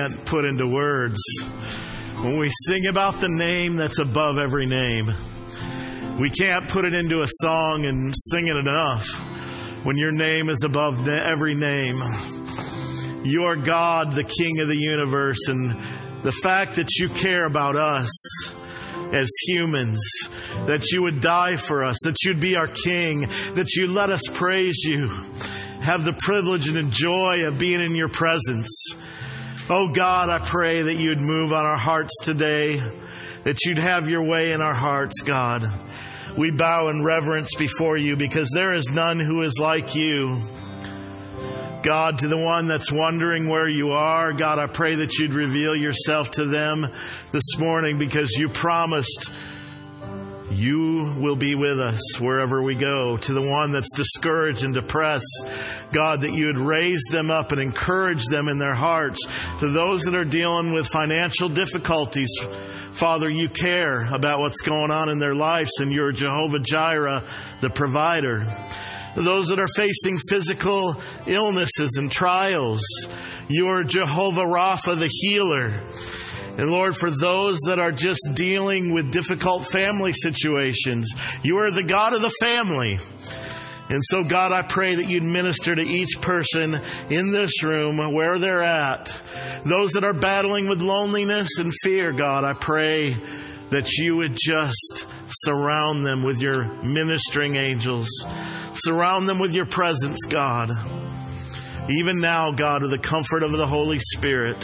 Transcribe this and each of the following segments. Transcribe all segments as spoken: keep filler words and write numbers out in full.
can't put into words. When we sing about the name that's above every name, we can't put it into a song and sing it enough. When your name is above every name, you are God, the King of the universe, and the fact that you care about us as humans, that you would die for us, that you'd be our King, that you let us praise you, have the privilege and the joy of being in your presence. Oh God, I pray that you'd move on our hearts today, that you'd have your way in our hearts, God. We bow in reverence before you because there is none who is like you. God, to the one that's wondering where you are, God, I pray that you'd reveal yourself to them this morning because you promised you will be with us wherever we go. To the one that's discouraged and depressed, God, that you would raise them up and encourage them in their hearts. To those that are dealing with financial difficulties, Father, you care about what's going on in their lives, and you're Jehovah Jireh, the provider. Those that are facing physical illnesses and trials, you're Jehovah Rapha, the healer. And Lord, for those that are just dealing with difficult family situations, you are the God of the family. And so, God, I pray that you'd minister to each person in this room where they're at. Those that are battling with loneliness and fear, God, I pray that you would just surround them with your ministering angels. Surround them with your presence, God. Even now, God, with the comfort of the Holy Spirit.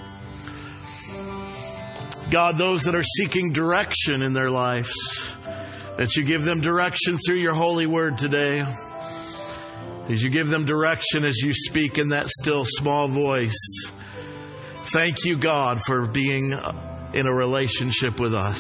God, those that are seeking direction in their lives, that you give them direction through your holy word today. As you give them direction as you speak in that still small voice. Thank you, God, for being in a relationship with us.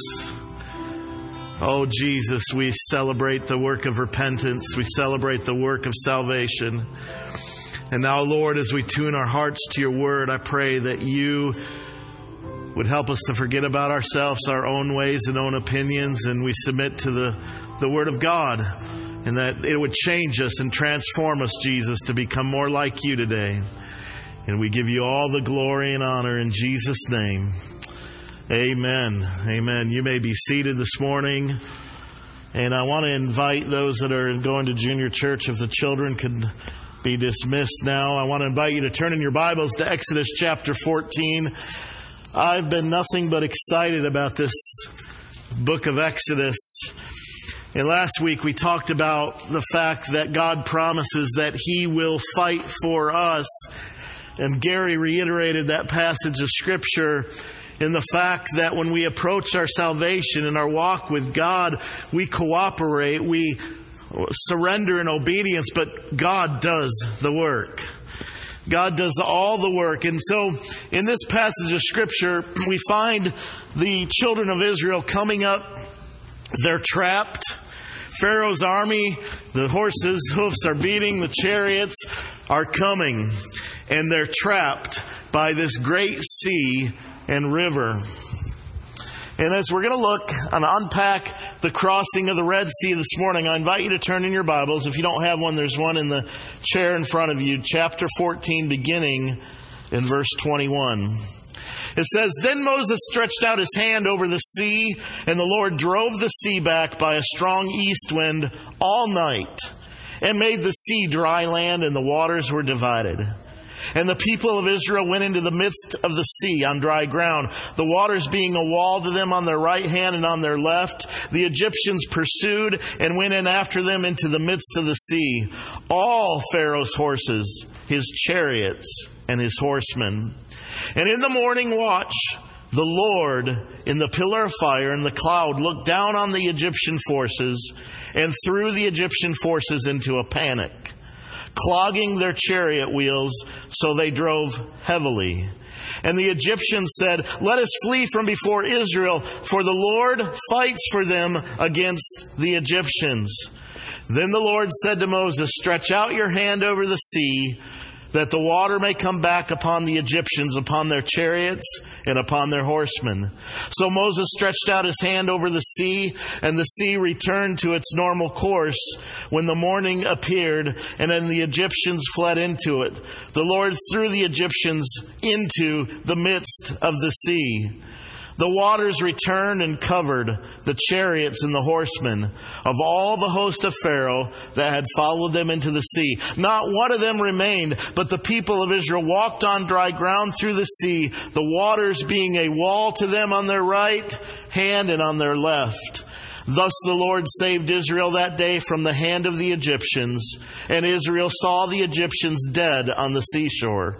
Oh, Jesus, we celebrate the work of repentance. We celebrate the work of salvation. And now, Lord, as we tune our hearts to your word, I pray that you would help us to forget about ourselves, our own ways and own opinions, and we submit to the, the Word of God, and that it would change us and transform us, Jesus, to become more like you today. And we give you all the glory and honor in Jesus' name. Amen. Amen. You may be seated this morning. And I want to invite those that are going to junior church, if the children could be dismissed now. I want to invite you to turn in your Bibles to Exodus chapter fourteen. I've been nothing but excited about this book of Exodus. And last week we talked about the fact that God promises that He will fight for us. And Gary reiterated that passage of Scripture in the fact that when we approach our salvation and our walk with God, we cooperate, we surrender in obedience, but God does the work. God does all the work. And so in this passage of Scripture, we find the children of Israel coming up. They're trapped. Pharaoh's army, the horses' hoofs are beating, the chariots are coming. And they're trapped by this great sea and river. And as we're going to look and unpack the crossing of the Red Sea this morning, I invite you to turn in your Bibles. If you don't have one, there's one in the chair in front of you. Chapter fourteen, beginning in verse twenty-one. It says, Then Moses stretched out his hand over the sea, and the Lord drove the sea back by a strong east wind all night, and made the sea dry land, and the waters were divided. And the people of Israel went into the midst of the sea on dry ground, the waters being a wall to them on their right hand and on their left. The Egyptians pursued and went in after them into the midst of the sea, all Pharaoh's horses, his chariots, and his horsemen. And in the morning watch, the Lord in the pillar of fire and the cloud looked down on the Egyptian forces and threw the Egyptian forces into a panic, clogging their chariot wheels, so they drove heavily. And the Egyptians said, Let us flee from before Israel, for the Lord fights for them against the Egyptians. Then the Lord said to Moses, Stretch out your hand over the sea, that the water may come back upon the Egyptians, upon their chariots, and upon their horsemen. So Moses stretched out his hand over the sea, and the sea returned to its normal course when the morning appeared, and then the Egyptians fled into it. The Lord threw the Egyptians into the midst of the sea. The waters returned and covered the chariots and the horsemen of all the host of Pharaoh that had followed them into the sea. Not one of them remained, but the people of Israel walked on dry ground through the sea, the waters being a wall to them on their right hand and on their left. Thus the Lord saved Israel that day from the hand of the Egyptians, and Israel saw the Egyptians dead on the seashore.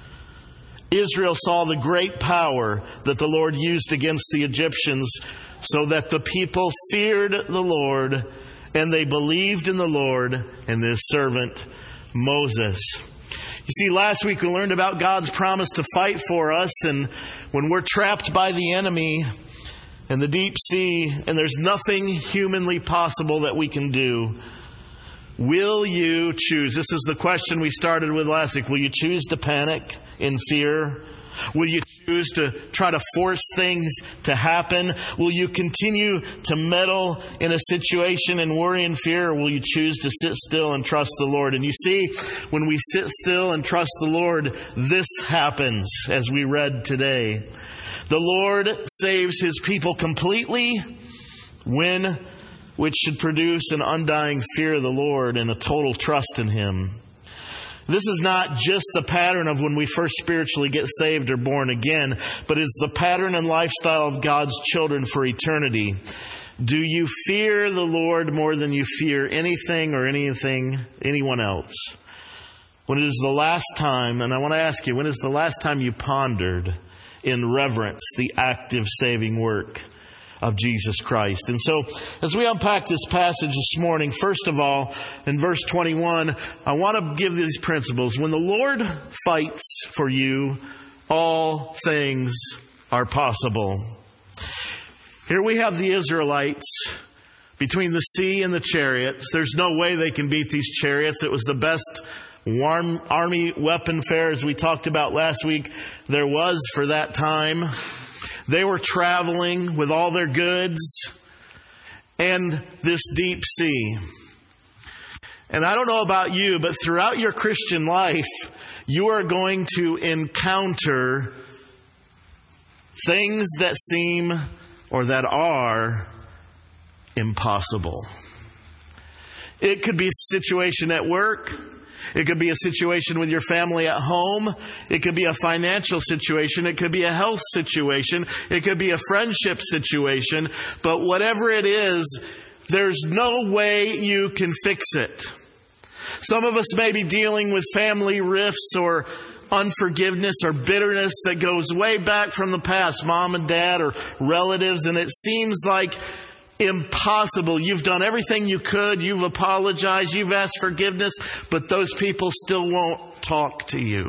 Israel saw the great power that the Lord used against the Egyptians, so that the people feared the Lord, and they believed in the Lord and His servant Moses. You see, last week we learned about God's promise to fight for us, and when we're trapped by the enemy in the deep sea, and there's nothing humanly possible that we can do, will you choose? This is the question we started with last week. Will you choose to panic in fear? Will you choose to try to force things to happen? Will you continue to meddle in a situation and worry and fear? Or will you choose to sit still and trust the Lord? And you see, when we sit still and trust the Lord, this happens, as we read today. The Lord saves His people completely, when which should produce an undying fear of the Lord and a total trust in Him. This is not just the pattern of when we first spiritually get saved or born again, but is the pattern and lifestyle of God's children for eternity. Do you fear the Lord more than you fear anything or anything, anyone else? When it is the last time, and I want to ask you, when is the last time you pondered in reverence the active saving work of Jesus Christ? And so, as we unpack this passage this morning, first of all, in verse twenty-one, I want to give these principles. When the Lord fights for you, all things are possible. Here we have the Israelites between the sea and the chariots. There's no way they can beat these chariots. It was the best warm army weapon fare, as we talked about last week, there was for that time. They were traveling with all their goods and this deep sea. And I don't know about you, but throughout your Christian life, you are going to encounter things that seem or that are impossible. It could be a situation at work. It could be a situation with your family at home. It could be a financial situation. It could be a health situation. It could be a friendship situation. But whatever it is, there's no way you can fix it. Some of us may be dealing with family rifts or unforgiveness or bitterness that goes way back from the past, mom and dad or relatives, and it seems like impossible. You've done everything you could. You've apologized. You've asked forgiveness, but those people still won't talk to you.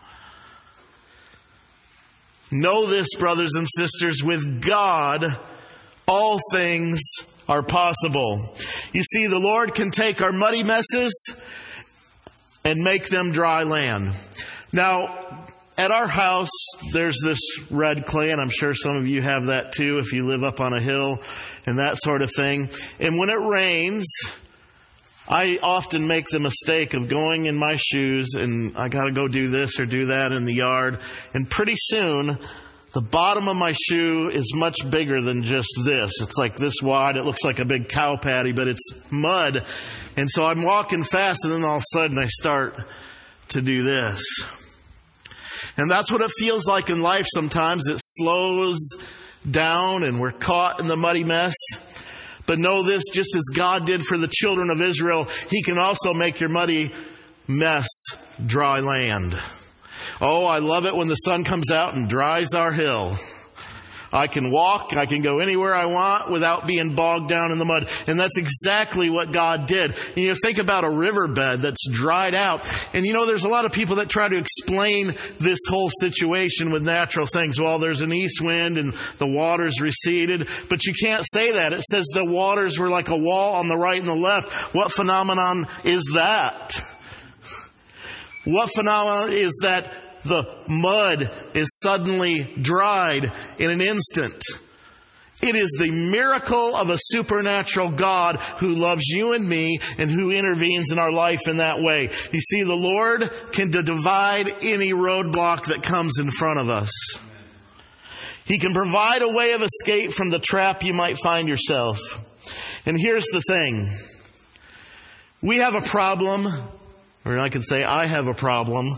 Know this, brothers and sisters, with God, all things are possible. You see, the Lord can take our muddy messes and make them dry land. Now, at our house, there's this red clay, and I'm sure some of you have that too if you live up on a hill and that sort of thing. And when it rains, I often make the mistake of going in my shoes and I got to go do this or do that in the yard. And pretty soon, the bottom of my shoe is much bigger than just this. It's like this wide. It looks like a big cow patty, but it's mud. And so I'm walking fast, and then all of a sudden I start to do this. And that's what it feels like in life sometimes. It slows down and we're caught in the muddy mess. But know this, just as God did for the children of Israel, He can also make your muddy mess dry land. Oh, I love it when the sun comes out and dries our hill. I can walk, I can go anywhere I want without being bogged down in the mud. And that's exactly what God did. And you think about a riverbed that's dried out. And you know, there's a lot of people that try to explain this whole situation with natural things. Well, there's an east wind and the waters receded. But you can't say that. It says the waters were like a wall on the right and the left. What phenomenon is that? What phenomenon is that the mud is suddenly dried in an instant? It is the miracle of a supernatural God who loves you and me and who intervenes in our life in that way. You see, the Lord can divide any roadblock that comes in front of us. He can provide a way of escape from the trap you might find yourself. And here's the thing. We have a problem, or I can say I have a problem,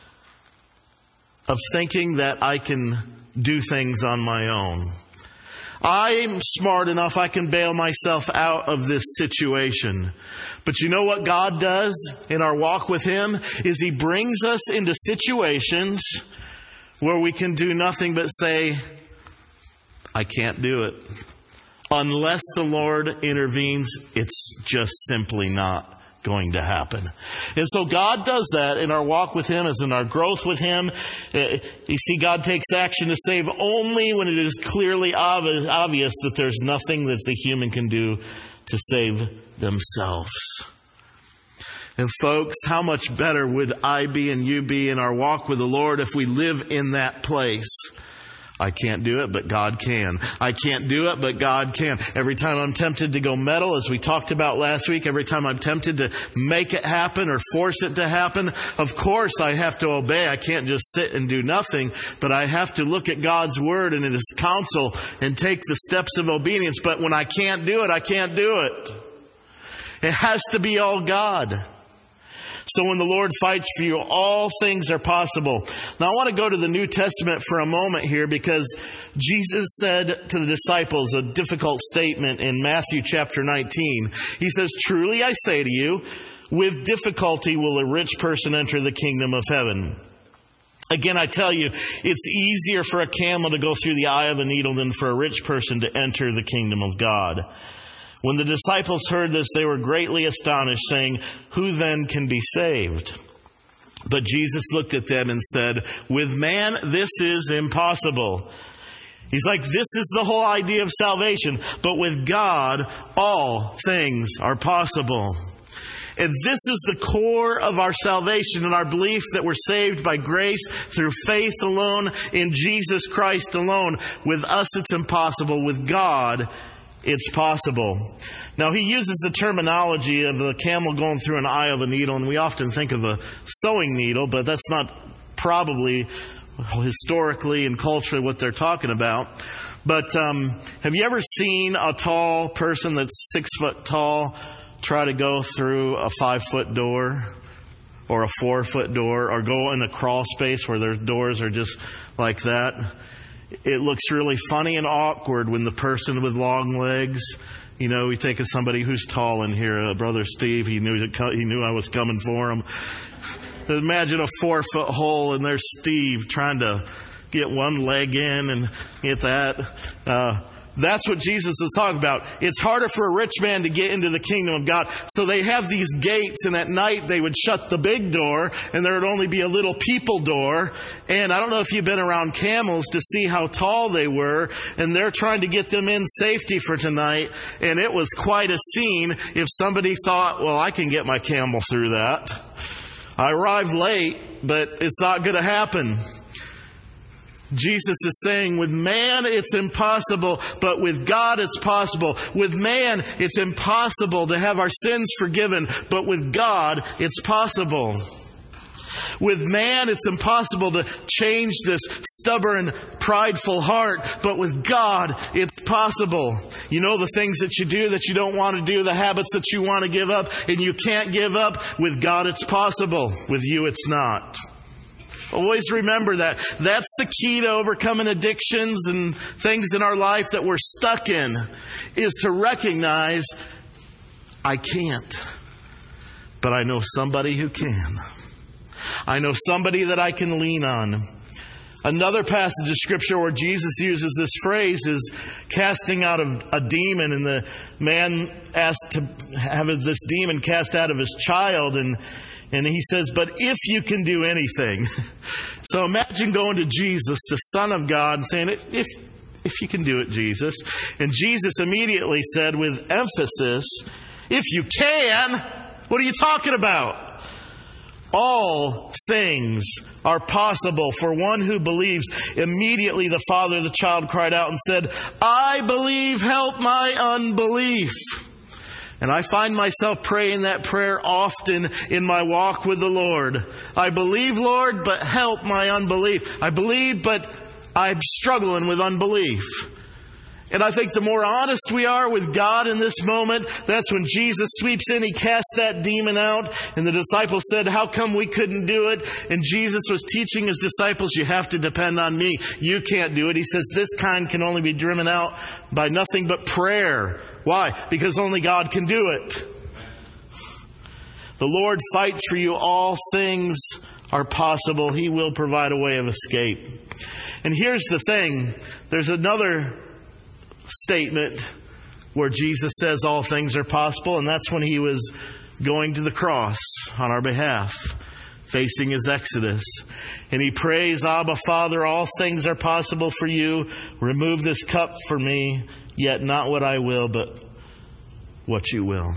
of thinking that I can do things on my own. I'm smart enough, I can bail myself out of this situation. But you know what God does in our walk with Him? Is He brings us into situations where we can do nothing but say, I can't do it. Unless the Lord intervenes, it's just simply not going to happen. And so God does that in our walk with Him, as in our growth with Him. You see, God takes action to save only when it is clearly obvious that there's nothing that the human can do to save themselves. And folks, how much better would I be and you be in our walk with the Lord if we live in that place? I can't do it, but God can. I can't do it, but God can. Every time I'm tempted to go meddle, as we talked about last week, every time I'm tempted to make it happen or force it to happen, of course I have to obey. I can't just sit and do nothing, but I have to look at God's Word and His counsel and take the steps of obedience. But when I can't do it, I can't do it. It has to be all God. So when the Lord fights for you, all things are possible. Now I want to go to the New Testament for a moment here, because Jesus said to the disciples a difficult statement in Matthew chapter nineteen. He says, truly I say to you, with difficulty will a rich person enter the kingdom of heaven. Again, I tell you, it's easier for a camel to go through the eye of a needle than for a rich person to enter the kingdom of God. When the disciples heard this, they were greatly astonished, saying, who then can be saved? But Jesus looked at them and said, with man, this is impossible. He's like, this is the whole idea of salvation. But with God, all things are possible. And this is the core of our salvation and our belief that we're saved by grace through faith alone in Jesus Christ alone. With us, it's impossible. With God, it's possible. Now, he uses the terminology of a camel going through an eye of a needle, and we often think of a sewing needle, but that's not probably historically and culturally what they're talking about. But um, have you ever seen a tall person that's six foot tall try to go through a five foot door or a four foot door, or go in a crawl space where their doors are just like that? It looks really funny and awkward when the person with long legs, you know, we take somebody who's tall in here, uh, Brother Steve, he knew he knew I was coming for him. Imagine a four foot hole and there's Steve trying to get one leg in and get that. Uh, That's what Jesus is talking about. It's harder for a rich man to get into the kingdom of God. So they have these gates, and at night they would shut the big door, and there would only be a little people door. And I don't know if you've been around camels to see how tall they were, and they're trying to get them in safety for tonight. And it was quite a scene if somebody thought, well, I can get my camel through that. I arrived late, but it's not going to happen. Jesus is saying, with man it's impossible, but with God it's possible. With man it's impossible to have our sins forgiven, but with God it's possible. With man it's impossible to change this stubborn, prideful heart, but with God it's possible. You know, the things that you do that you don't want to do, the habits that you want to give up and you can't give up, with God it's possible. With you it's not. Always remember that. That's the key to overcoming addictions and things in our life that we're stuck in, is to recognize, I can't, but I know somebody who can. I know somebody that I can lean on. Another passage of Scripture where Jesus uses this phrase is casting out of a demon, and the man asked to have this demon cast out of his child, and And he says, but if you can do anything. So imagine going to Jesus, the Son of God, and saying, if, if you can do it, Jesus. And Jesus immediately said with emphasis, if you can, what are you talking about? All things are possible for one who believes. Immediately the father of the child cried out and said, I believe, help my unbelief. And I find myself praying that prayer often in my walk with the Lord. I believe, Lord, but help my unbelief. I believe, but I'm struggling with unbelief. And I think the more honest we are with God in this moment, that's when Jesus sweeps in. He cast that demon out. And the disciples said, how come we couldn't do it? And Jesus was teaching his disciples, you have to depend on me. You can't do it. He says this kind can only be driven out by nothing but prayer. Why? Because only God can do it. The Lord fights for you. All things are possible. He will provide a way of escape. And here's the thing. There's another statement where Jesus says all things are possible, and that's when he was going to the cross on our behalf, facing his exodus. And he prays, Abba, Father, all things are possible for you. Remove this cup from me, yet not what I will, but what you will.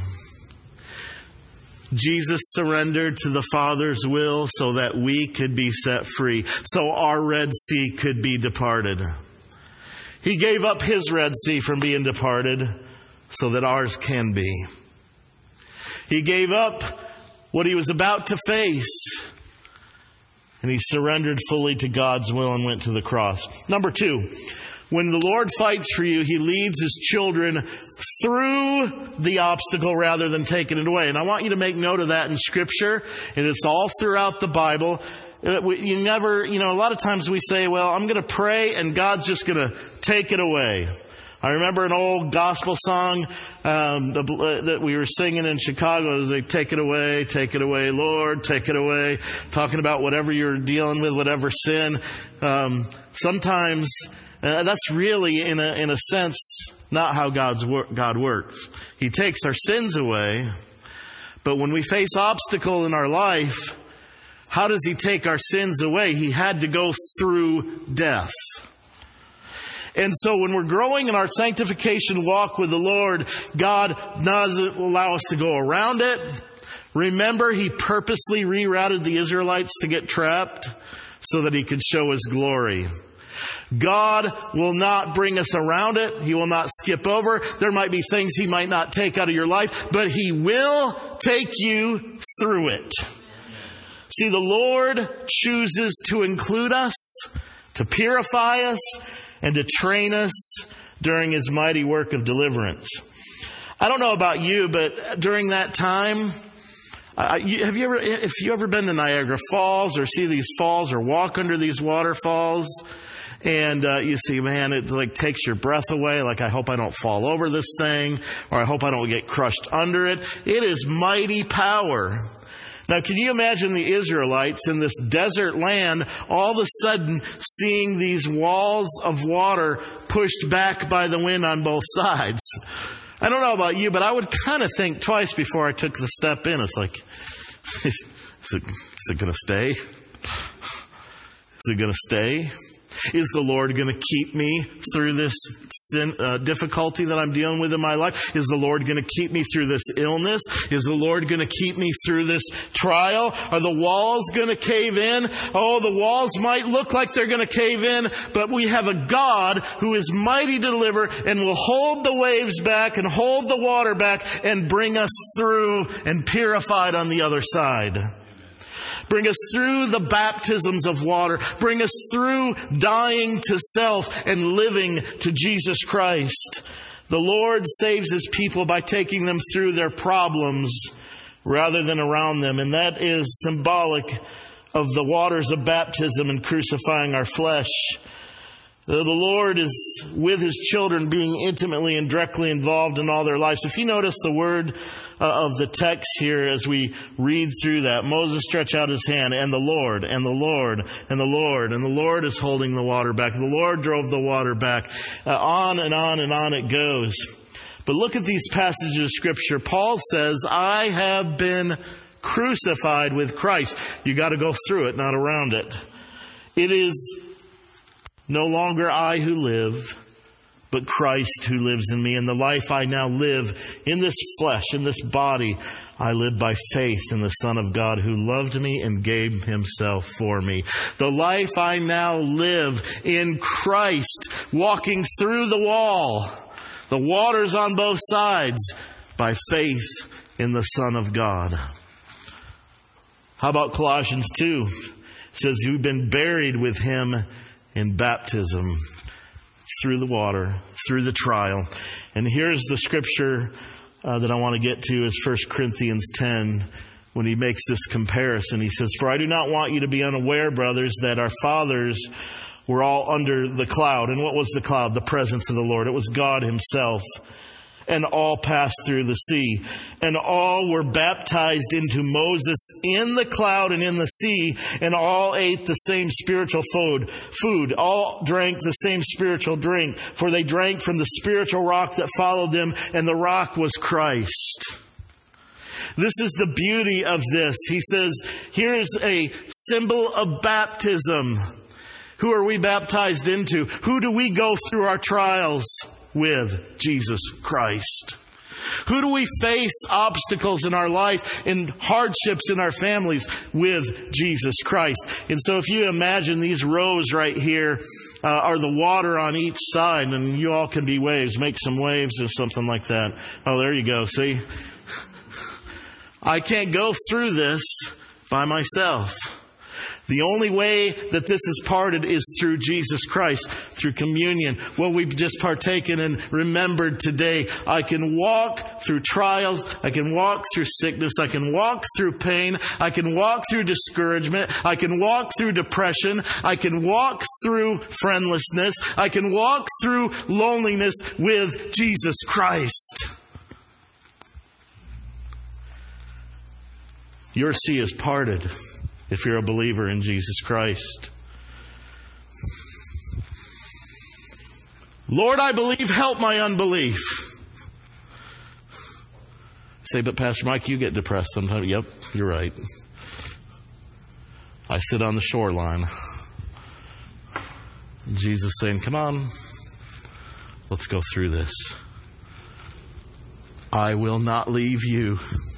Jesus surrendered to the Father's will so that we could be set free, so our Red Sea could be departed. He gave up his Red Sea from being departed so that ours can be. He gave up what he was about to face, and he surrendered fully to God's will and went to the cross. Number two, when the Lord fights for you, he leads his children through the obstacle rather than taking it away. And I want you to make note of that in Scripture, and it's all throughout the Bible. You never, you know, a lot of times we say, well, I'm going to pray and God's just going to take it away. I remember an old gospel song um, that we were singing in Chicago. It was like, take it away, take it away, Lord, take it away. Talking about whatever you're dealing with, whatever sin. Um, sometimes uh, that's really, in a, in a sense, not how God's wor- God works. He takes our sins away. But when we face obstacle in our life, how does he take our sins away? He had to go through death. And so when we're growing in our sanctification walk with the Lord, God doesn't allow us to go around it. Remember, he purposely rerouted the Israelites to get trapped so that he could show his glory. God will not bring us around it. He will not skip over. There might be things he might not take out of your life, but he will take you through it. See, the Lord chooses to include us, to purify us, and to train us during his mighty work of deliverance. I don't know about you, but during that time, uh, you, have you ever, if you ever been to Niagara Falls or see these falls or walk under these waterfalls, and uh, you see, man, it like takes your breath away. Like, I hope I don't fall over this thing, or I hope I don't get crushed under it. It is mighty power. Now, can you imagine the Israelites in this desert land all of a sudden seeing these walls of water pushed back by the wind on both sides? I don't know about you, but I would kind of think twice before I took the step in. It's like, is it, is it going to stay? Is it going to stay? Is the Lord going to keep me through this sin, uh, difficulty that I'm dealing with in my life? Is the Lord going to keep me through this illness? Is the Lord going to keep me through this trial? Are the walls going to cave in? Oh, the walls might look like they're going to cave in, but we have a God who is mighty to deliver and will hold the waves back and hold the water back and bring us through and purified on the other side. Bring us through the baptisms of water. Bring us through dying to self and living to Jesus Christ. The Lord saves his people by taking them through their problems rather than around them. And that is symbolic of the waters of baptism and crucifying our flesh. The Lord is with his children, being intimately and directly involved in all their lives. If you notice the word uh, of the text here as we read through that, Moses stretched out his hand, and the Lord, and the Lord, and the Lord, and the Lord is holding the water back. The Lord drove the water back. Uh, on and on and on it goes. But look at these passages of Scripture. Paul says, I have been crucified with Christ. You got to go through it, not around it. It is no longer I who live, but Christ who lives in me. And the life I now live in this flesh, in this body, I live by faith in the Son of God who loved me and gave himself for me. The life I now live in Christ, walking through the wall, the waters on both sides, by faith in the Son of God. How about Colossians two? It says you've been buried with him in baptism, through the water, through the trial. And here's the scripture uh, that I want to get to is First Corinthians ten, when he makes this comparison. He says, "For I do not want you to be unaware, brothers, that our fathers were all under the cloud." And what was the cloud? The presence of the Lord. It was God himself. "And all passed through the sea. And all were baptized into Moses in the cloud and in the sea. And all ate the same spiritual food. Food. All drank the same spiritual drink. For they drank from the spiritual rock that followed them. And the rock was Christ." This is the beauty of this. He says, here's a symbol of baptism. Who are we baptized into? Who do we go through our trials with? Jesus Christ. Who do we face obstacles in our life and hardships in our families? With Jesus Christ. And so if you imagine these rows right here uh, are the water on each side, and you all can be waves. Make some waves or something like that. Oh, there you go. See? I can't go through this by myself. The only way that this is parted is through Jesus Christ, through communion. What we've just partaken and remembered today. I can walk through trials. I can walk through sickness. I can walk through pain. I can walk through discouragement. I can walk through depression. I can walk through friendlessness. I can walk through loneliness with Jesus Christ. Your sea is parted if you're a believer in Jesus Christ. Lord, I believe, help my unbelief. Say, but Pastor Mike, you get depressed sometimes. Yep, you're right. I sit on the shoreline. And Jesus saying, come on, let's go through this. I will not leave you.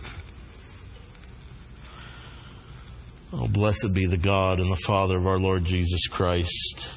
Oh, blessed be the God and the Father of our Lord Jesus Christ.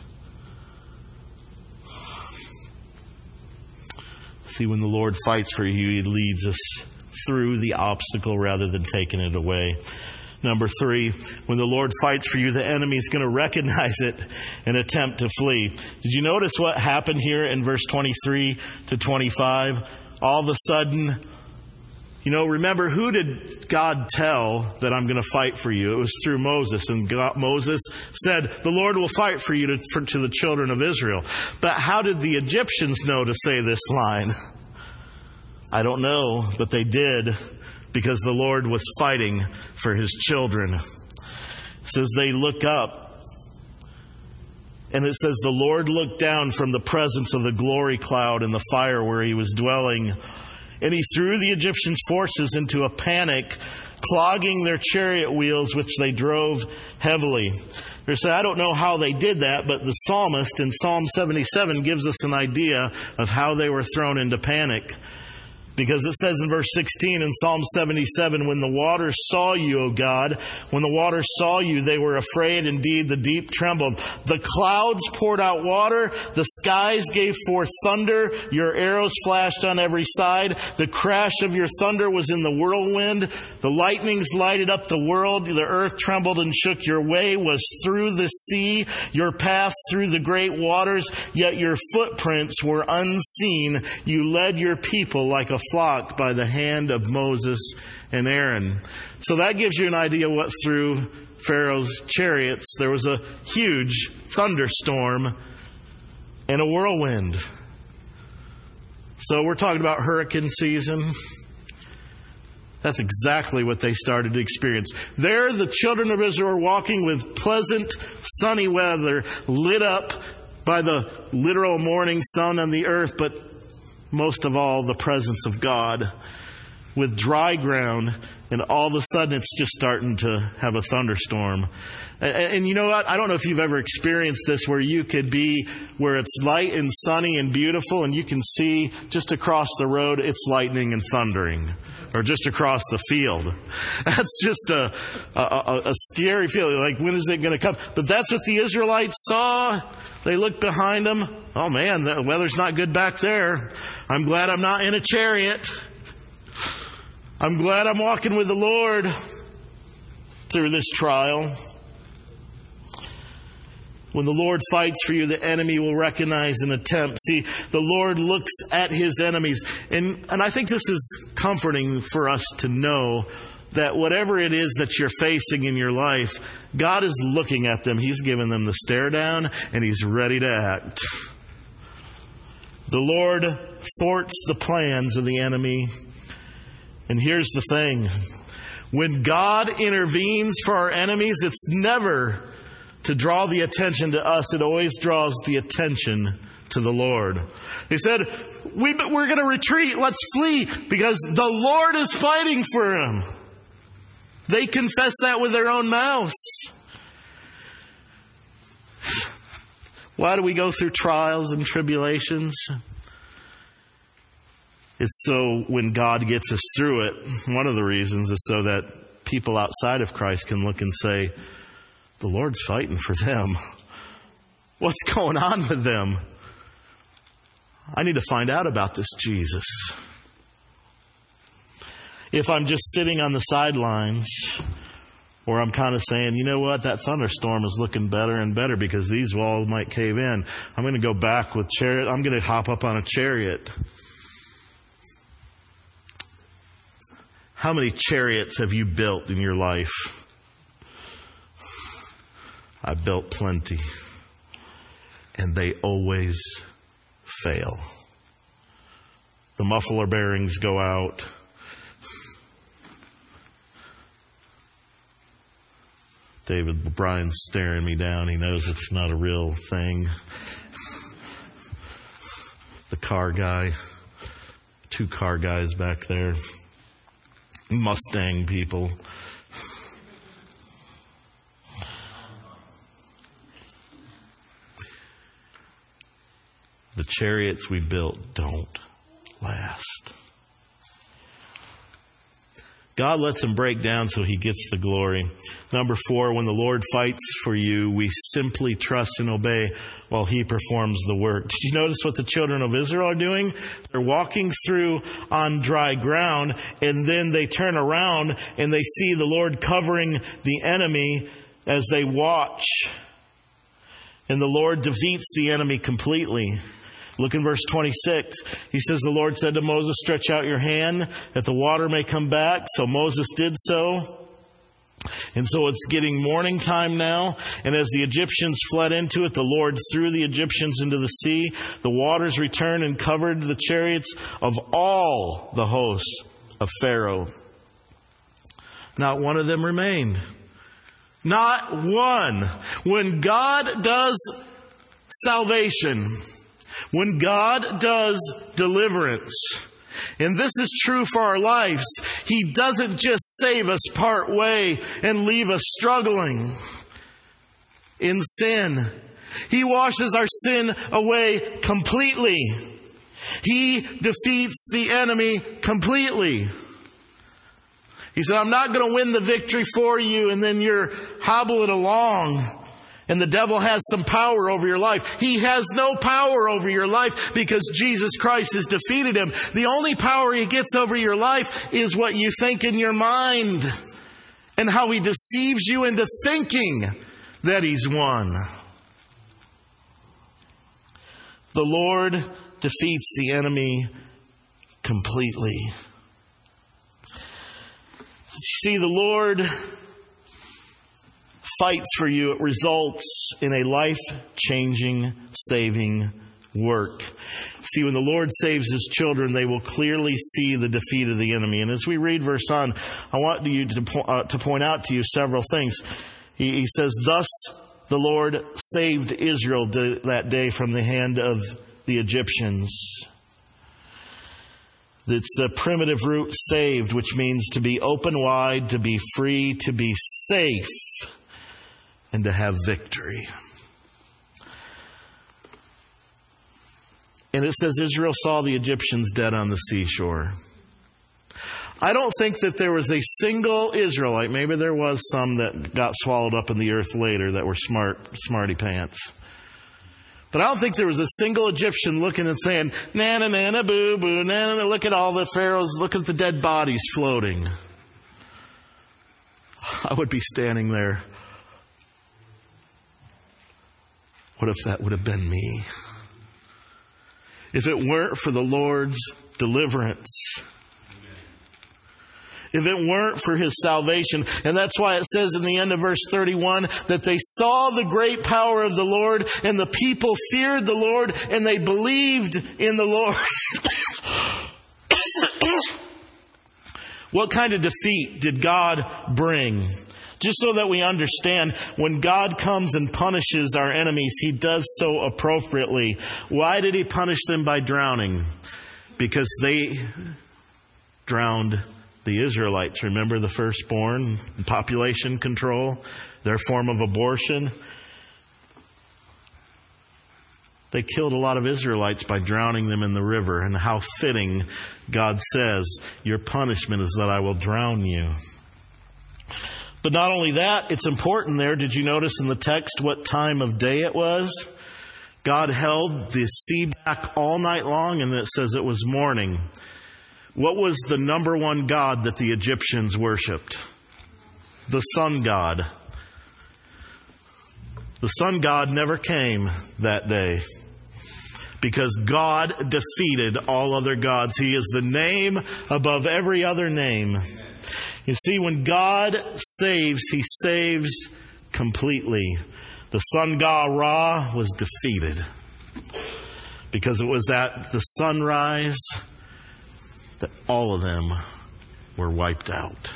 See, when the Lord fights for you, He leads us through the obstacle rather than taking it away. Number three, when the Lord fights for you, the enemy is going to recognize it and attempt to flee. Did you notice what happened here in verse twenty-three to twenty-five? All of a sudden, you know, remember, who did God tell that I'm going to fight for you? It was through Moses. And God, Moses said, the Lord will fight for you to, for, to the children of Israel. But how did the Egyptians know to say this line? I don't know, but they did, because the Lord was fighting for His children. It says they look up, and it says the Lord looked down from the presence of the glory cloud and the fire where He was dwelling. And He threw the Egyptians' forces into a panic, clogging their chariot wheels, which they drove heavily. They say, I don't know how they did that, but the psalmist in Psalm seventy-seven gives us an idea of how they were thrown into panic. Because it says in verse sixteen in Psalm seventy-seven, when the waters saw you, O God, when the waters saw you, they were afraid. Indeed, the deep trembled. The clouds poured out water. The skies gave forth thunder. Your arrows flashed on every side. The crash of your thunder was in the whirlwind. The lightnings lighted up the world. The earth trembled and shook. Your way was through the sea, your path through the great waters, yet your footprints were unseen. You led your people like a flock by the hand of Moses and Aaron. So that gives you an idea what through Pharaoh's chariots. There was a huge thunderstorm and a whirlwind. So we're talking about hurricane season. That's exactly what they started to experience. There, the children of Israel were walking with pleasant, sunny weather, lit up by the literal morning sun on the earth, but most of all, the presence of God. with dry ground, and all of a sudden it's just starting to have a thunderstorm. And, and you know what? I don't know if you've ever experienced this, where you could be where it's light and sunny and beautiful, and you can see just across the road it's lightning and thundering, or just across the field. That's just a, a, a scary feeling. Like, when is it going to come? But that's what the Israelites saw. They looked behind them. Oh man, the weather's not good back there. I'm glad I'm not in a chariot. I'm glad I'm walking with the Lord through this trial. When the Lord fights for you, the enemy will recognize an attempt. See, the Lord looks at his enemies. And, and I think this is comforting for us to know that whatever it is that you're facing in your life, God is looking at them. He's given them the stare down, and He's ready to act. The Lord thwarts the plans of the enemy. And here's the thing. When God intervenes for our enemies, it's never to draw the attention to us. It always draws the attention to the Lord. He said, we, we're going to retreat. Let's flee, because the Lord is fighting for him. They confess that with their own mouths. Why do we go through trials and tribulations? It's so when God gets us through it, one of the reasons is so that people outside of Christ can look and say, the Lord's fighting for them. What's going on with them? I need to find out about this Jesus. If I'm just sitting on the sidelines, or I'm kind of saying, you know what, that thunderstorm is looking better and better because these walls might cave in. I'm going to go back with chariot. I'm going to hop up on a chariot. How many chariots have you built in your life? I built plenty. And they always fail. The muffler bearings go out. David Bryan's staring me down. He knows it's not a real thing. The car guy. Two car guys back there. Mustang people. The chariots we built don't last. God lets them break down so He gets the glory. Number four, when the Lord fights for you, we simply trust and obey while He performs the work. Did you notice what the children of Israel are doing? They're walking through on dry ground, and then they turn around and they see the Lord covering the enemy as they watch. And the Lord defeats the enemy completely. Look in verse twenty-six. He says, the Lord said to Moses, stretch out your hand that the water may come back. So Moses did so. And so it's getting morning time now. And as the Egyptians fled into it, the Lord threw the Egyptians into the sea. The waters returned and covered the chariots of all the hosts of Pharaoh. Not one of them remained. Not one. When God does salvation, when God does deliverance, and this is true for our lives, He doesn't just save us part way and leave us struggling in sin. He washes our sin away completely. He defeats the enemy completely. He said, I'm not going to win the victory for you, and then you're hobbling along and the devil has some power over your life. He has no power over your life because Jesus Christ has defeated him. The only power he gets over your life is what you think in your mind and how he deceives you into thinking that he's won. The Lord defeats the enemy completely. See, the Lord fights for you. It results in a life-changing, saving work. See, when the Lord saves His children, they will clearly see the defeat of the enemy. And as we read verse on, I want you to, po- uh, to point out to you several things. He, he says, thus the Lord saved Israel th- that day from the hand of the Egyptians. It's a primitive root saved, which means to be open wide, to be free, to be safe, and to have victory. And it says Israel saw the Egyptians dead on the seashore. I don't think that there was a single Israelite, maybe there was some that got swallowed up in the earth later that were smart, smarty pants. But I don't think there was a single Egyptian looking and saying, na na na na boo boo, na na, look at all the pharaohs, look at the dead bodies floating. I would be standing there. What if that would have been me? If it weren't for the Lord's deliverance. If it weren't for His salvation. And that's why it says in the end of verse thirty-one that they saw the great power of the Lord and the people feared the Lord and they believed in the Lord. What kind of defeat did God bring? Just so that we understand, when God comes and punishes our enemies, He does so appropriately. Why did He punish them by drowning? Because they drowned the Israelites. Remember the firstborn, population control, their form of abortion? They killed a lot of Israelites by drowning them in the river. And how fitting God says, your punishment is that I will drown you. But not only that, it's important there. Did you notice in the text what time of day it was? God held the sea back all night long, and it says it was morning. What was the number one god that the Egyptians worshipped? The sun god. The sun god never came that day because God defeated all other gods. He is the name above every other name. You see, when God saves, He saves completely. The sun god Ra was defeated because it was at the sunrise that all of them were wiped out.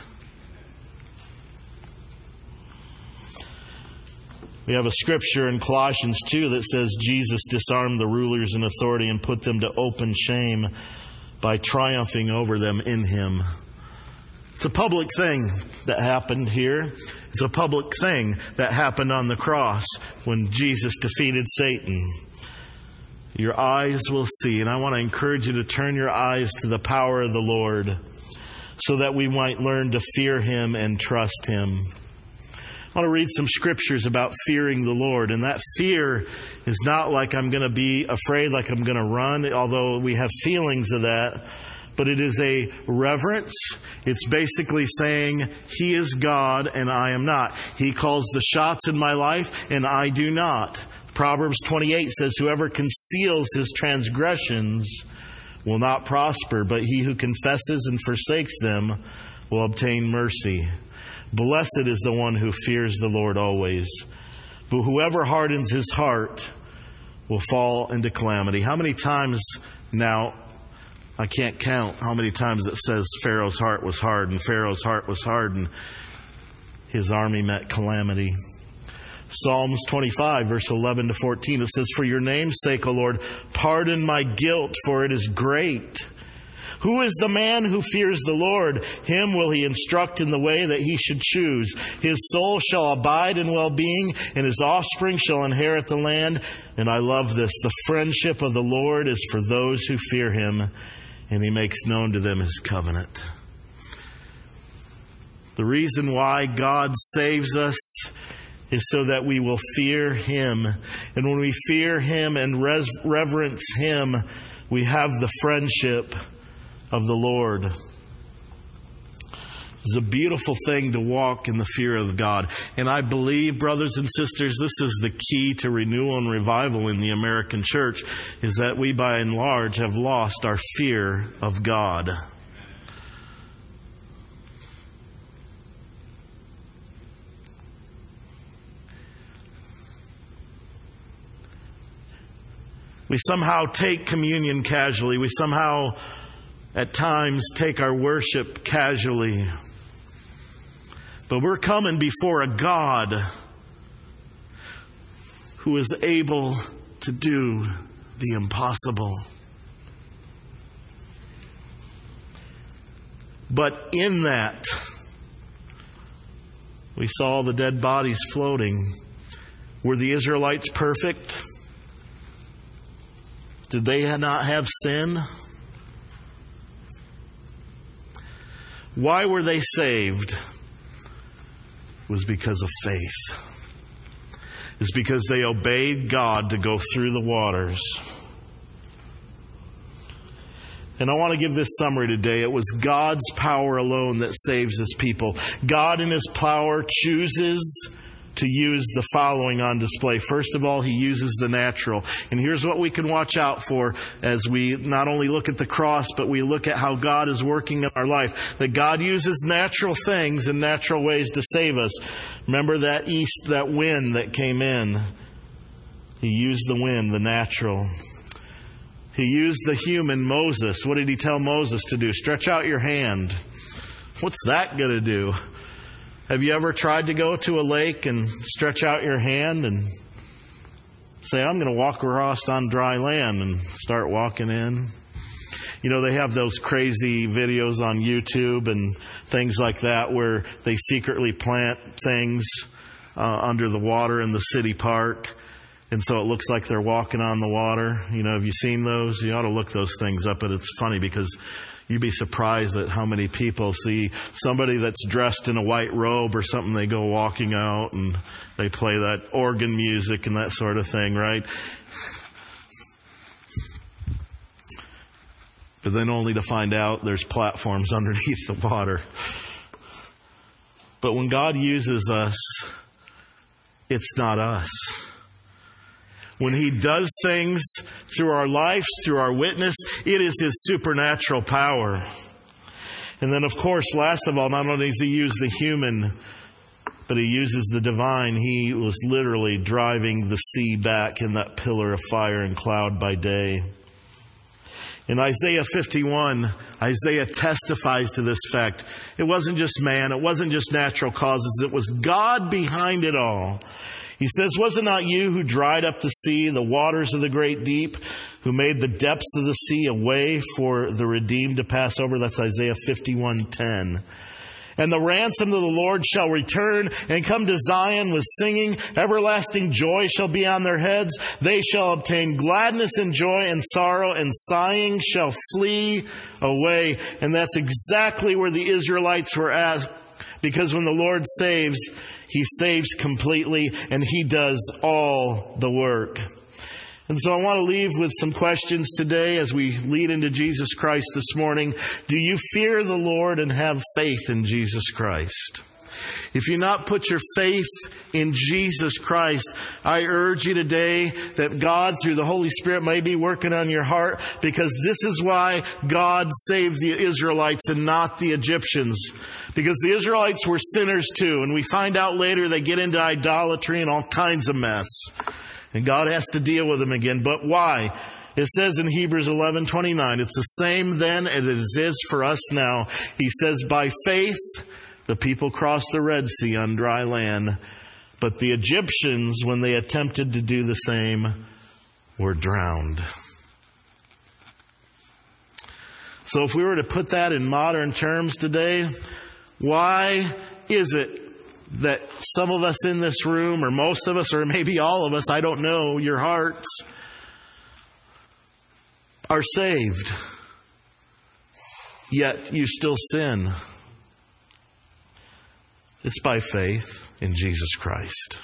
We have a scripture in Colossians two that says Jesus disarmed the rulers in authority and put them to open shame by triumphing over them in Him. It's a public thing that happened here. It's a public thing that happened on the cross when Jesus defeated Satan. Your eyes will see, and I want to encourage you to turn your eyes to the power of the Lord so that we might learn to fear Him and trust Him. I want to read some scriptures about fearing the Lord. And that fear is not like I'm going to be afraid, like I'm going to run, although we have feelings of that. But it is a reverence. It's basically saying, He is God and I am not. He calls the shots in my life and I do not. Proverbs twenty-eight says, whoever conceals his transgressions will not prosper, but he who confesses and forsakes them will obtain mercy. Blessed is the one who fears the Lord always. But whoever hardens his heart will fall into calamity. How many times now, I can't count how many times it says Pharaoh's heart was hard, and Pharaoh's heart was hard, and his army met calamity. Psalms twenty-five, verse eleven to fourteen, it says, for your name's sake, O Lord, pardon my guilt, for it is great. Who is the man who fears the Lord? Him will He instruct in the way that he should choose. His soul shall abide in well-being, and his offspring shall inherit the land. And I love this. The friendship of the Lord is for those who fear Him, and He makes known to them His covenant. The reason why God saves us is so that we will fear Him. And when we fear Him and res- reverence Him, we have the friendship of the Lord. It's a beautiful thing to walk in the fear of God. And I believe, brothers and sisters, this is the key to renewal and revival in the American church, is that we by and large have lost our fear of God. We somehow take communion casually. We somehow at times take our worship casually. But we're coming before a God who is able to do the impossible. But in that, we saw the dead bodies floating. Were the Israelites perfect? Did they not have sin? Why were they saved? It was because of faith. It's because they obeyed God to go through the waters. And I want to give this summary today. It was God's power alone that saves His people. God in His power chooses to use the following on display. First of all, He uses the natural. And here's what we can watch out for as we not only look at the cross, but we look at how God is working in our life. That God uses natural things in natural ways to save us. Remember that east, that wind that came in. He used the wind, the natural. He used the human, Moses. What did He tell Moses to do? Stretch out your hand. What's that going to do? Have you ever tried to go to a lake and stretch out your hand and say, I'm going to walk across on dry land, and start walking in? You know, they have those crazy videos on YouTube and things like that where they secretly plant things uh, under the water in the city park. And so it looks like they're walking on the water. You know, have you seen those? You ought to look those things up. But it's funny because you'd be surprised at how many people see somebody that's dressed in a white robe or something. They go walking out and they play that organ music and that sort of thing, right? But then only to find out there's platforms underneath the water. But when God uses us, it's not us. When He does things through our lives, through our witness, it is His supernatural power. And then, of course, last of all, not only does He use the human, but He uses the divine. He was literally driving the sea back in that pillar of fire and cloud by day. In Isaiah fifty-one, Isaiah testifies to this fact. It wasn't just man. It wasn't just natural causes. It was God behind it all. He says, was it not you who dried up the sea, the waters of the great deep, who made the depths of the sea a way for the redeemed to pass over? That's Isaiah fifty-one ten. And the ransomed of the Lord shall return and come to Zion with singing. Everlasting joy shall be on their heads. They shall obtain gladness and joy, and sorrow and sighing shall flee away. And that's exactly where the Israelites were at. Because when the Lord saves, He saves completely, and He does all the work. And so I want to leave with some questions today as we lead into Jesus Christ this morning. Do you fear the Lord and have faith in Jesus Christ? If you not put your faith in Jesus Christ, I urge you today that God, through the Holy Spirit, may be working on your heart, because this is why God saved the Israelites and not the Egyptians. Because the Israelites were sinners too, and we find out later they get into idolatry and all kinds of mess. And God has to deal with them again. But why? It says in Hebrews eleven twenty-nine, it's the same then as it is for us now. He says, by faith, the people crossed the Red Sea on dry land. But the Egyptians, when they attempted to do the same, were drowned. So if we were to put that in modern terms today, why is it that some of us in this room, or most of us, or maybe all of us, I don't know, your hearts, are saved, yet you still sin? It's by faith in Jesus Christ.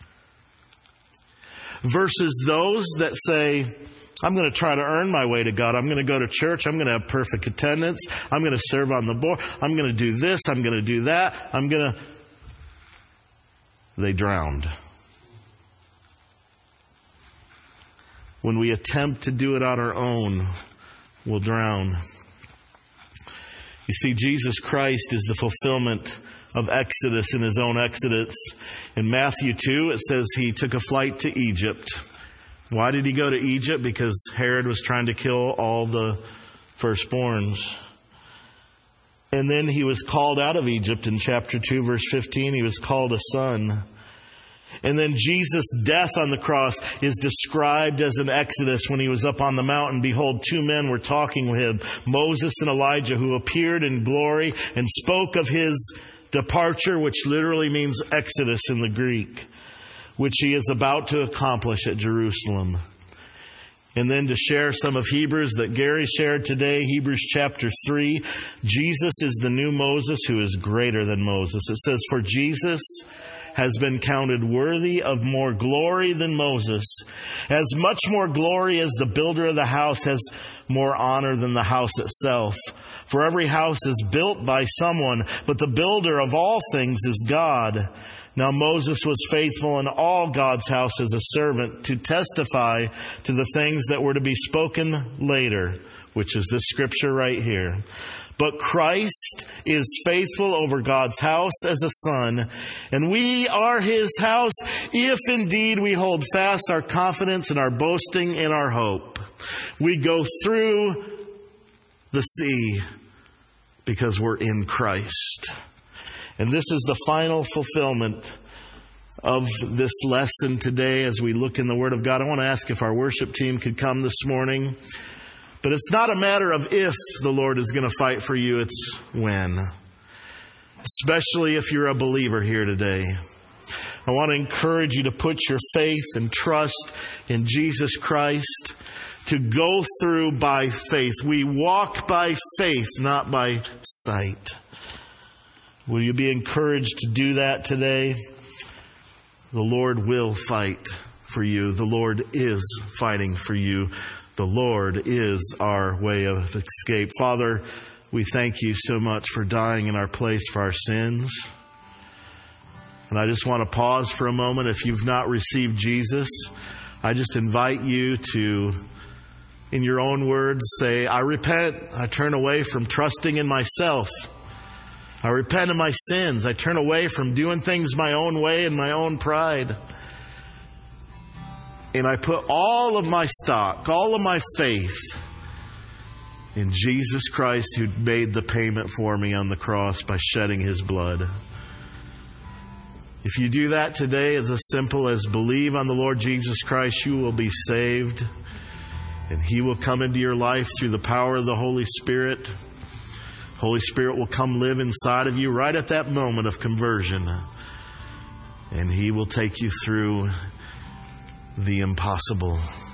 Versus those that say, I'm going to try to earn my way to God. I'm going to go to church. I'm going to have perfect attendance. I'm going to serve on the board. I'm going to do this. I'm going to do that. I'm going to... They drowned. When we attempt to do it on our own, we'll drown. You see, Jesus Christ is the fulfillment of Exodus in His own Exodus. In Matthew two, it says He took a flight to Egypt. Why did He go to Egypt? Because Herod was trying to kill all the firstborns. And then He was called out of Egypt in chapter two, verse fifteen. He was called a son. And then Jesus' death on the cross is described as an exodus when he was up on the mountain. Behold, two men were talking with him, Moses and Elijah, who appeared in glory and spoke of his departure, which literally means exodus in the Greek, which he is about to accomplish at Jerusalem. And then to share some of Hebrews that Gary shared today, Hebrews chapter three, Jesus is the new Moses who is greater than Moses. It says, for Jesus has been counted worthy of more glory than Moses, as much more glory as the builder of the house has more honor than the house itself. For every house is built by someone, but the builder of all things is God. Now Moses was faithful in all God's house as a servant to testify to the things that were to be spoken later, which is this scripture right here. But Christ is faithful over God's house as a son, and we are his house if indeed we hold fast our confidence and our boasting in our hope. We go through the sea because we're in Christ. And this is the final fulfillment of this lesson today as we look in the Word of God. I want to ask if our worship team could come this morning. But it's not a matter of if the Lord is going to fight for you, it's when. Especially if you're a believer here today. I want to encourage you to put your faith and trust in Jesus Christ, to go through by faith. We walk by faith, not by sight. Will you be encouraged to do that today? The Lord will fight for you. The Lord is fighting for you. The Lord is our way of escape. Father, we thank you so much for dying in our place for our sins. And I just want to pause for a moment. If you've not received Jesus, I just invite you to, in your own words, say, I repent. I turn away from trusting in myself. I repent of my sins. I turn away from doing things my own way and my own pride. And I put all of my stock, all of my faith in Jesus Christ, who made the payment for me on the cross by shedding his blood. If you do that today, as simple as believe on the Lord Jesus Christ, you will be saved. And he will come into your life through the power of the Holy Spirit. Holy Spirit will come live inside of you right at that moment of conversion. And he will take you through the impossible.